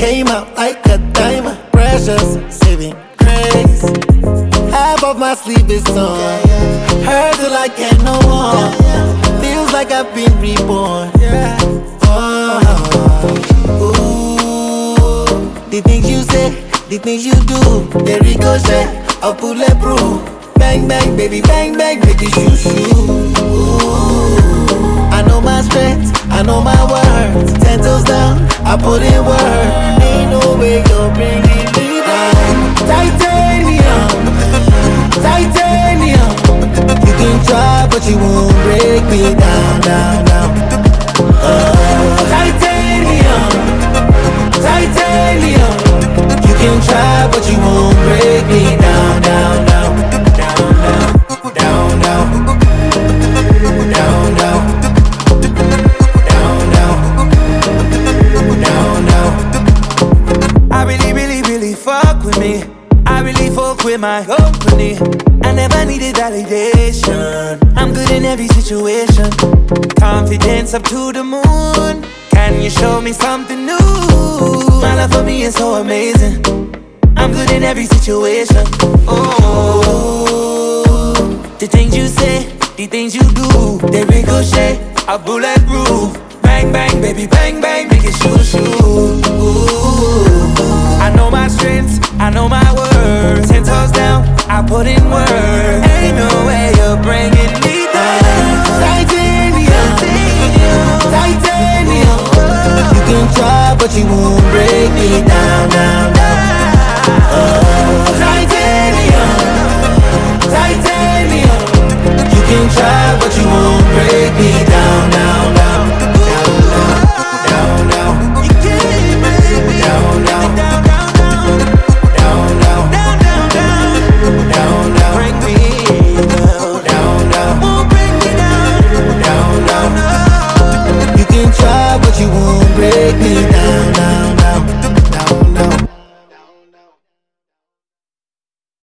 came out like a diamond. Precious, saving grace. Half of my sleep is on. Heard till I can't no more. Feels like I've been reborn. Oh, ooh. The things you say, the things you do, they ricochet, a bulletproof. Bang bang, baby, bang bang, make it shoo shoo. Ooh. I know my strengths, I know my words. 10 toes down, I put in work. Ain't no way you're bringing me down. Titanium, titanium. You can try, but you won't break me down, down, down. Titanium, titanium. You can try, but you won't break me down, down, down, down, down, down, down, down, down. I really, really, really fuck with me. I really fuck with my company. I never needed validation. I'm good in every situation. Confidence up to the moon. Can you show me something new? My love for me is so amazing. I'm good in every situation. Oh, the things you say, the things you do, they ricochet, a bulletproof. Bang bang, baby, bang bang, make it shoo shoo. Ooh.